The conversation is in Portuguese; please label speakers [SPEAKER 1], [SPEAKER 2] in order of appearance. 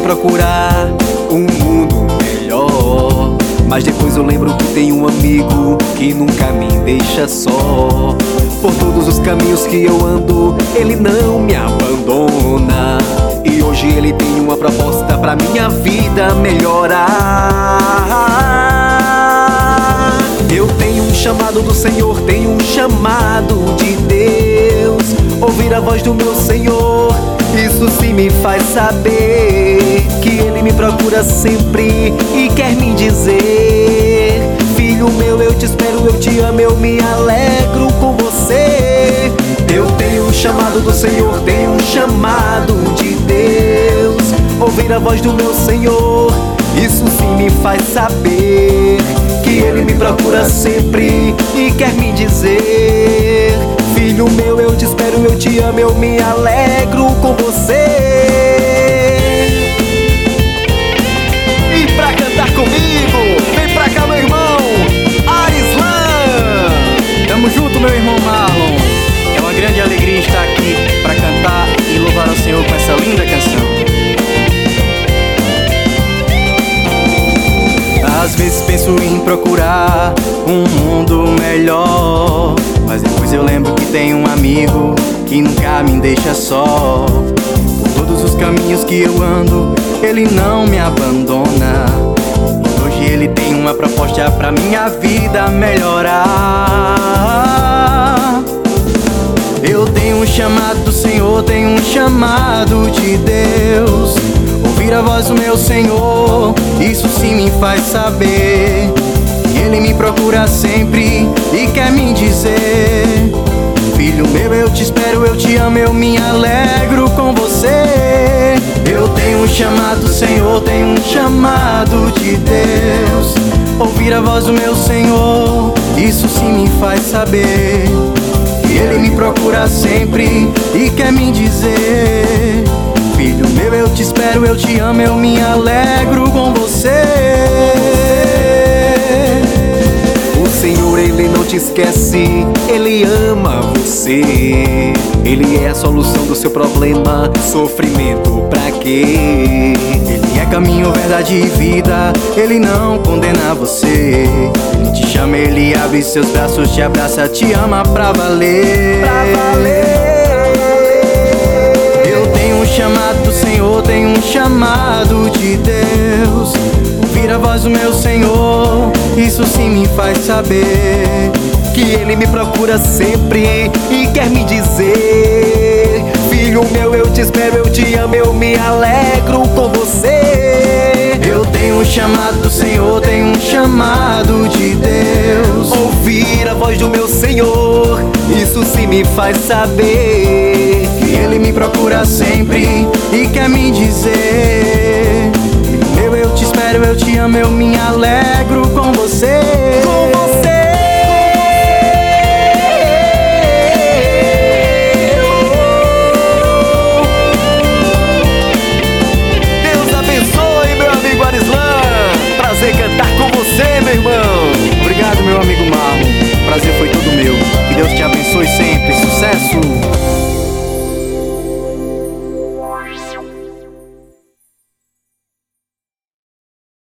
[SPEAKER 1] procurar um mundo melhor, mas depois eu lembro que tem um amigo que nunca me deixa só. Por todos os caminhos que eu ando, ele não me abandona. E hoje ele tem uma proposta pra minha vida melhorar. Eu tenho um chamado do Senhor, tenho um chamado de Deus. Ouvir a voz do meu Senhor, isso sim me faz saber que Ele me procura sempre e quer me dizer: filho meu, eu te espero, eu te amo, eu me alegro com você. Eu tenho um chamado do Senhor, tenho um chamado de Deus. Ouvir a voz do meu Senhor, isso sim me faz saber que Ele me procura sempre e quer me dizer: filho meu, eu te espero, eu te amo, eu me alegro com você. E pra cantar comigo, vem pra cá, meu irmão Arislan.
[SPEAKER 2] Tamo junto, meu irmão Marlon. É uma grande alegria estar aqui pra cantar e louvar ao Senhor com essa linda canção. Às vezes penso em procurar um mundo melhor, mas depois eu lembro que tem um amigo que nunca me deixa só. Por todos os caminhos que eu ando, ele não me abandona. Hoje ele tem uma proposta pra minha vida melhorar. Eu tenho um chamado do Senhor, tenho um chamado de Deus. Ouvir a voz do meu Senhor, isso sim me faz saber que Ele me procura sempre e quer me dizer: filho meu, eu te espero, eu te amo, eu me alegro com você. Eu tenho um chamado do Senhor, tenho um chamado de Deus. Ouvir a voz do meu Senhor, isso sim me faz saber que Ele me procura sempre e quer me dizer: filho meu, eu te espero, eu te amo, eu me alegro com você.
[SPEAKER 1] O Senhor, Ele não te esquece, Ele ama você. Ele é a solução do seu problema, sofrimento pra quê?
[SPEAKER 2] Ele é caminho, verdade e vida, Ele não condena você. Ele te chama, Ele abre seus braços, te abraça, te ama pra valer.
[SPEAKER 1] Pra valer.
[SPEAKER 2] Chamado do Senhor, tenho um chamado de Deus. Ouvir a voz do meu Senhor, isso sim me faz saber
[SPEAKER 1] que Ele me procura sempre e quer me dizer: filho meu, eu te espero, eu te amo, eu me alegro com você.
[SPEAKER 2] Eu tenho um chamado do Senhor, tenho um chamado de Deus.
[SPEAKER 1] Ouvir a voz do meu Senhor, isso sim me faz saber
[SPEAKER 2] que Ele me procura sempre e quer me dizer: filho meu, eu te espero, eu te amo, eu me alegro com você.
[SPEAKER 1] Com você. Deus abençoe, meu amigo Arislan. Prazer cantar com você, meu irmão.
[SPEAKER 2] Obrigado, meu amigo Marlon. O prazer foi todo meu. Que Deus te abençoe sempre.